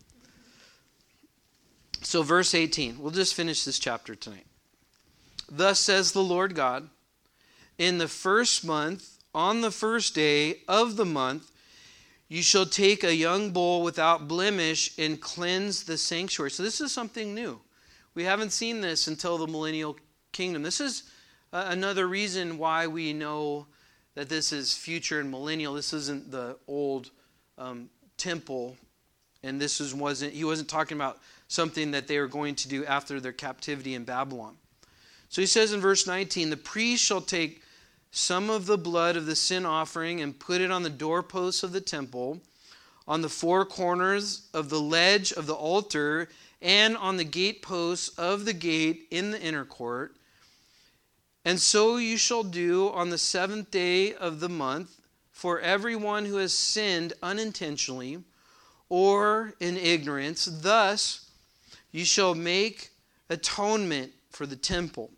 So verse 18. We'll just finish this chapter tonight. Thus says the Lord God, in the first month, on the first day of the month, you shall take a young bull without blemish and cleanse the sanctuary. So this is something new. We haven't seen this until the millennial kingdom. This is another reason why we know that this is future and millennial. This isn't the old temple, and he wasn't talking about something that they were going to do after their captivity in Babylon. So he says in verse 19, the priest shall take some of the blood of the sin offering and put it on the doorposts of the temple, on the four corners of the ledge of the altar, and on the gateposts of the gate in the inner court. And so you shall do on the seventh day of the month for everyone who has sinned unintentionally or in ignorance. Thus you shall make atonement for the temple.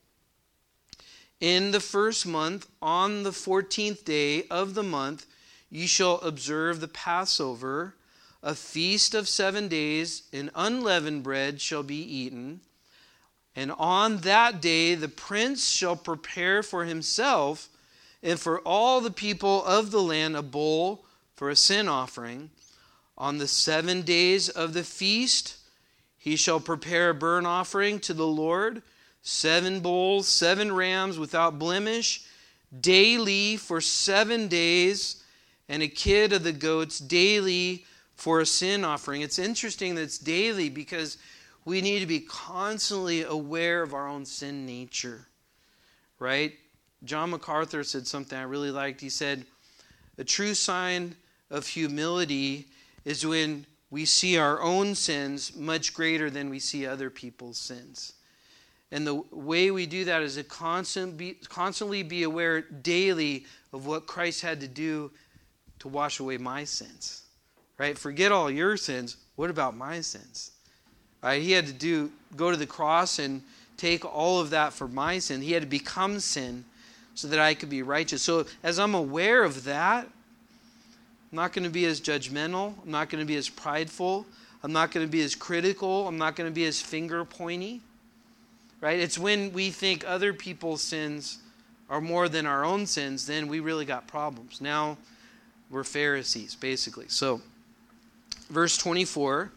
In the first month, on the 14th day of the month, you shall observe the Passover, a feast of 7 days, and unleavened bread shall be eaten. And on that day the prince shall prepare for himself and for all the people of the land a bull for a sin offering. On the 7 days of the feast he shall prepare a burnt offering to the Lord, 7 bulls, 7 rams without blemish, daily for 7 days, and a kid of the goats daily for a sin offering. It's interesting that it's daily because we need to be constantly aware of our own sin nature, right? John MacArthur said something I really liked. He said, a true sign of humility is when we see our own sins much greater than we see other people's sins. And the way we do that is to constantly be aware daily of what Christ had to do to wash away my sins. Right? Forget all your sins. What about my sins? Right? He had to go to the cross and take all of that for my sin. He had to become sin so that I could be righteous. So as I'm aware of that, I'm not going to be as judgmental. I'm not going to be as prideful. I'm not going to be as critical. I'm not going to be as finger pointy. Right? It's when we think other people's sins are more than our own sins, then we really got problems. Now we're Pharisees, basically. So, verse 24,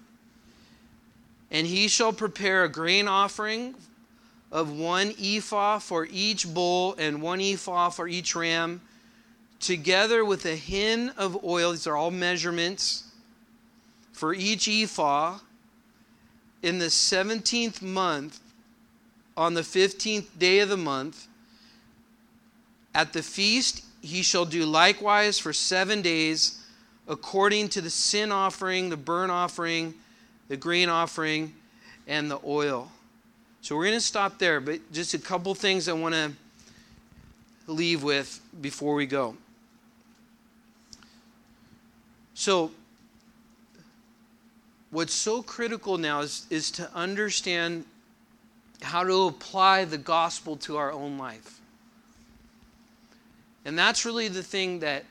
and he shall prepare a grain offering of 1 ephah for each bull and 1 ephah for each ram, together with a hin of oil. These are all measurements for each ephah in the 17th month. On the 15th day of the month, at the feast he shall do likewise for 7 days, according to the sin offering, the burnt offering, the grain offering, and the oil. So we're going to stop there, but just a couple things I want to leave with before we go. So what's so critical now is to understand how to apply the gospel to our own life. And that's really the thing that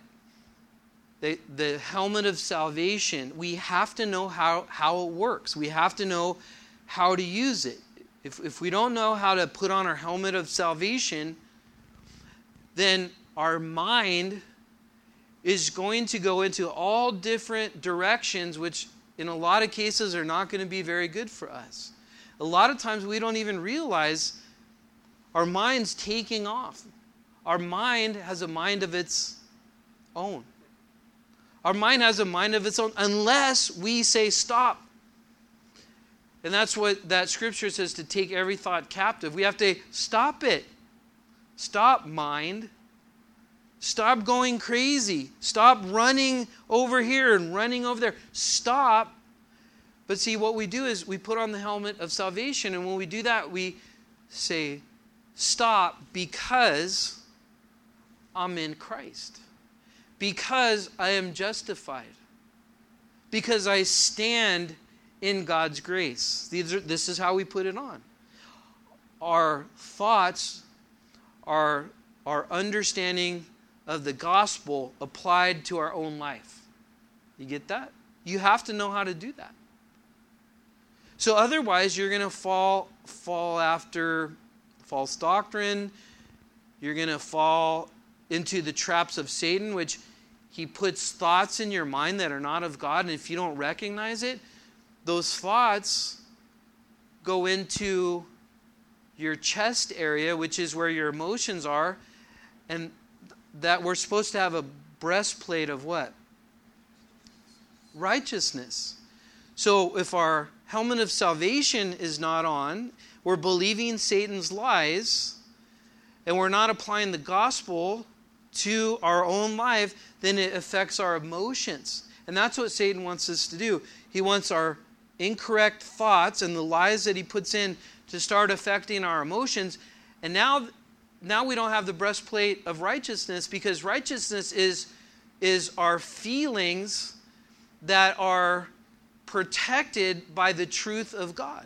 the helmet of salvation, we have to know how it works. We have to know how to use it. If we don't know how to put on our helmet of salvation, then our mind is going to go into all different directions, which in a lot of cases are not going to be very good for us. A lot of times we don't even realize our mind's taking off. Our mind has a mind of its own. Our mind has a mind of its own unless we say stop. And that's what that scripture says, to take every thought captive. We have to stop it. Stop, mind. Stop going crazy. Stop running over here and running over there. Stop. But see, what we do is we put on the helmet of salvation, and when we do that, we say, stop, because I'm in Christ. Because I am justified. Because I stand in God's grace. This is how we put it on. Our thoughts are our understanding of the gospel applied to our own life. You get that? You have to know how to do that. So otherwise, you're going to fall after false doctrine. You're going to fall into the traps of Satan, which he puts thoughts in your mind that are not of God. And if you don't recognize it, those thoughts go into your chest area, which is where your emotions are. And that we're supposed to have a breastplate of what? Righteousness. So if our helmet of salvation is not on, we're believing Satan's lies, and we're not applying the gospel to our own life, then it affects our emotions. And that's what Satan wants us to do. He wants our incorrect thoughts and the lies that he puts in to start affecting our emotions. And now we don't have the breastplate of righteousness, because righteousness is our feelings that are protected by the truth of God.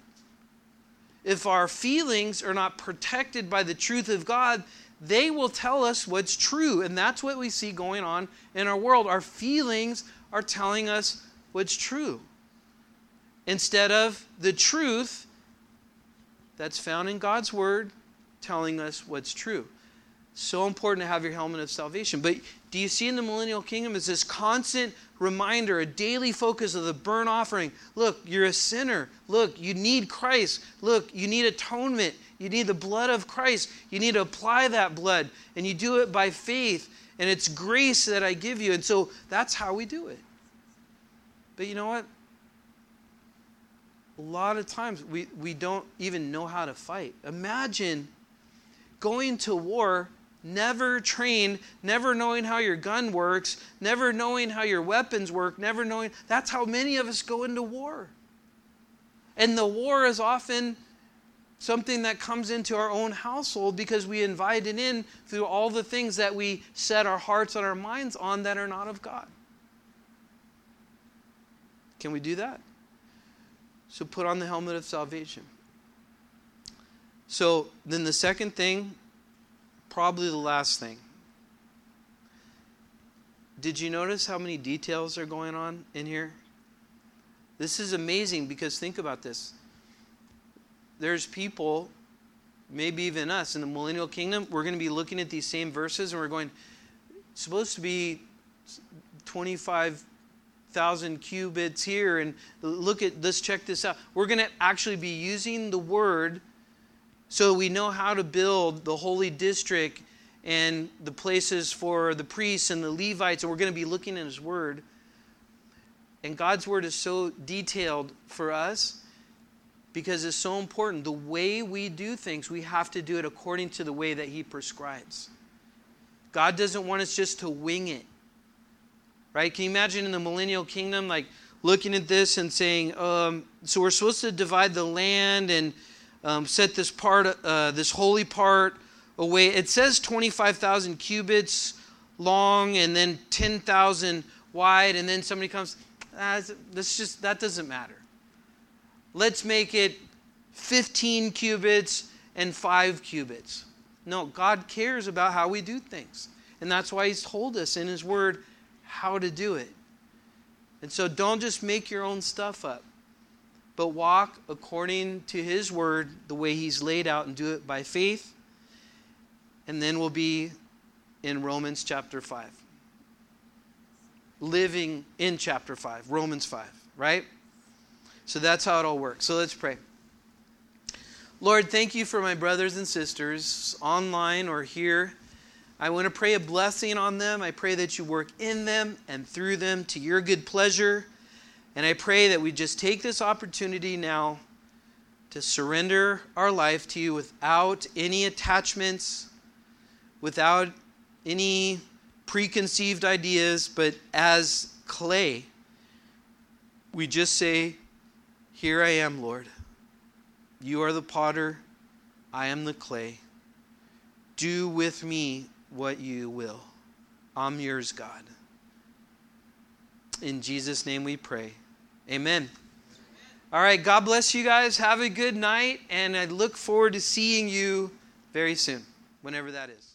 If our feelings are not protected by the truth of God, they will tell us what's true. And that's what we see going on in our world. Our feelings are telling us what's true, instead of the truth that's found in God's Word telling us what's true. So important to have your helmet of salvation. But do you see in the millennial kingdom is this constant reminder, a daily focus of the burnt offering. Look, you're a sinner. Look, you need Christ. Look, you need atonement. You need the blood of Christ. You need to apply that blood. And you do it by faith. And it's grace that I give you. And so that's how we do it. But you know what? A lot of times we don't even know how to fight. Imagine going to war, never trained, never knowing how your gun works, never knowing how your weapons work, never knowing. That's how many of us go into war. And the war is often something that comes into our own household because we invite it in through all the things that we set our hearts and our minds on that are not of God. Can we do that? So put on the helmet of salvation. So then the second thing, probably the last thing. Did you notice how many details are going on in here? This is amazing, because think about this. There's people, maybe even us in the millennial kingdom, we're going to be looking at these same verses and we're going, it's supposed to be 25,000 cubits here, and let's check this out. We're going to actually be using the word so we know how to build the holy district and the places for the priests and the Levites, and we're going to be looking at His Word. And God's Word is so detailed for us because it's so important. The way we do things, we have to do it according to the way that He prescribes. God doesn't want us just to wing it. Right? Can you imagine in the millennial kingdom, like, looking at this and saying, so we're supposed to divide the land and set this part, this holy part away. It says 25,000 cubits long and then 10,000 wide, and then somebody comes, that doesn't matter. Let's make it 15 cubits and 5 cubits. No, God cares about how we do things. And that's why He's told us in His Word how to do it. And so don't just make your own stuff up, but walk according to His Word, the way He's laid out, and do it by faith. And then we'll be in Romans chapter 5. Living in chapter 5, Romans 5, right? So that's how it all works. So let's pray. Lord, thank you for my brothers and sisters online or here. I want to pray a blessing on them. I pray that you work in them and through them to your good pleasure. And I pray that we just take this opportunity now to surrender our life to you without any attachments, without any preconceived ideas, but as clay, we just say, here I am, Lord. You are the potter, I am the clay. Do with me what you will. I'm yours, God. In Jesus' name we pray. Amen. All right, God bless you guys. Have a good night, and I look forward to seeing you very soon, whenever that is.